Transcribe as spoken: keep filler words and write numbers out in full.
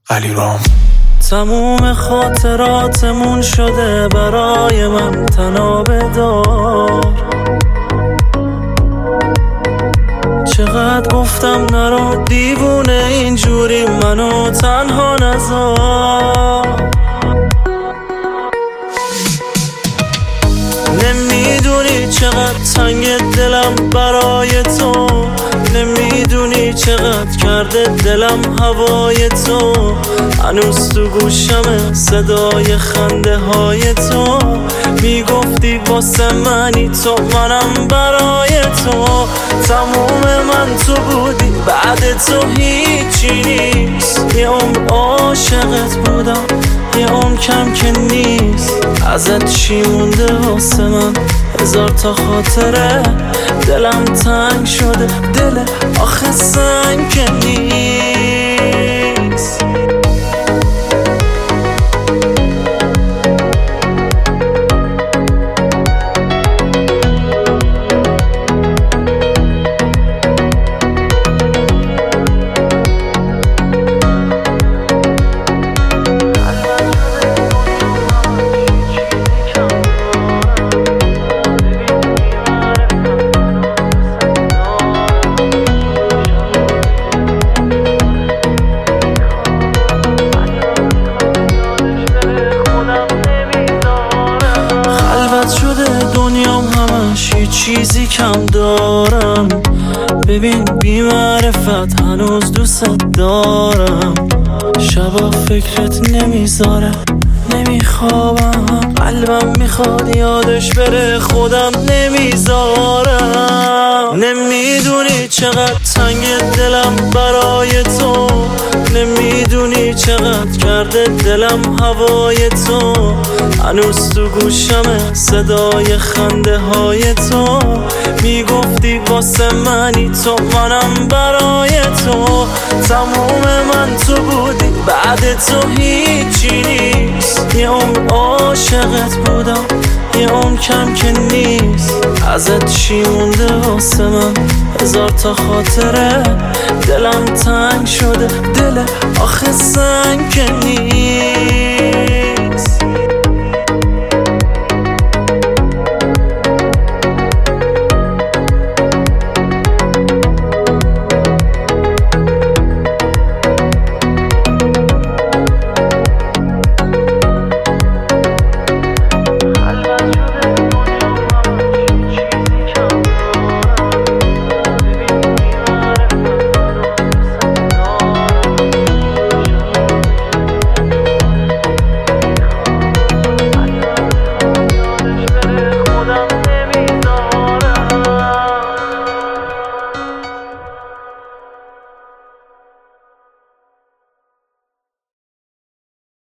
علیرام. تموم خاطراتمون شده برای من تنابه دار. چقدر گفتم نرو دیوونه اینجوری منو تنها نذار. نمیدونی چقدر تنگ دلم برای تو، نمیدونی چقدر کرده دلم هوای تو. هنوز تو گوشم صدای خنده های تو، میگفتی واسه منی تو منم برای تو. تموم من تو بودی بعد تو هیچی نیست. یه عمر عاشقت بودم یه عمر کم که نیست. ازت چی مونده واسه من؟ هزار تا خاطره. دلم تنگ شده دل آخه سنگ که نیست. دنیام همش یه چیزی کم دارم. ببین بی معرفت هنوز دوست دارم. شبا فکرت نمیذاره نمیخوابم. قلبم میخواد یادش بره خودم نمیذارم. نمیدونی چقدر تنگ دلم برای تو، نمیدونی چقدر کرده دلم هوای تو. هنوز تو گوشم صدای خنده های تو، میگفتی واسه منی تو منم برای تو. تموم من تو بودی بعد تو هیچی نیست. یه عمر عاشقت بودم یه عمر کم که نیست. ازت چی مونده واسه من؟ هزار تا خاطره. دلم تنگ شده دل آخه سنگ که